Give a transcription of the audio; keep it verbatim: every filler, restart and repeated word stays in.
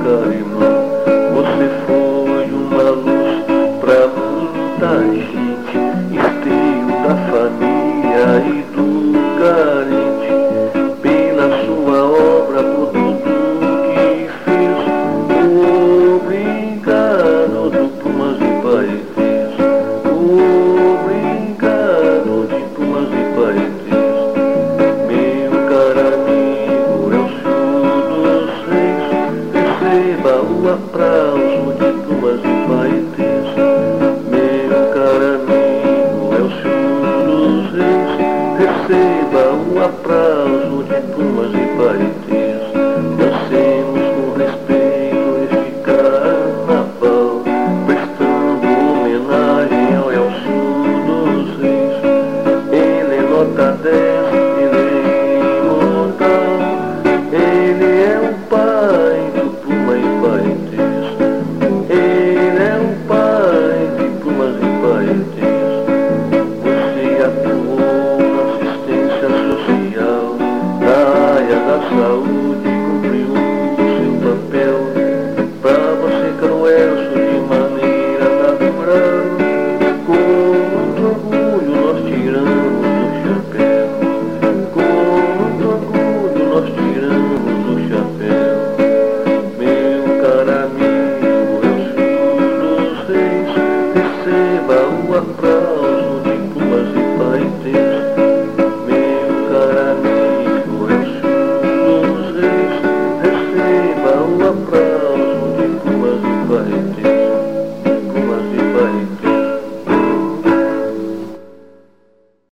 colocar em mão. Você foi uma luz pra muita gente, esteio da família e do carente. Pela sua obra, por tudo que fez, obrigado de Plumas e Paetês. Obrigado de Plumas e Paetês. Meu caro amigo, é o senhor dos reis, receba o aplauso de Plumas e Paetês. Meu caro amigo, é o senhor dos reis, receba o aplauso de Plumas e Paetês. Dancemos com respeito este carnaval, prestando homenagem ao Elcio dos Reis. Ele é nota dez, ele é imortal, ele é o pai do Pluma e Paetês. Ele é o pai de Plumas e Paetês. Você atuou na assistência social, na área da saúde, cumpriu o seu papel. Pra você, caro Elcio, de maneira natural, com muito orgulho nós tiramos o chapéu. Com muito orgulho nós tiramos o chapéu. Meu caro amigo, Elcio dos Reis, receba o aplauso de Plumas e Paetês. Meu caro amigo, Elcio dos Reis, receba o aplauso de Plumas e Paetês.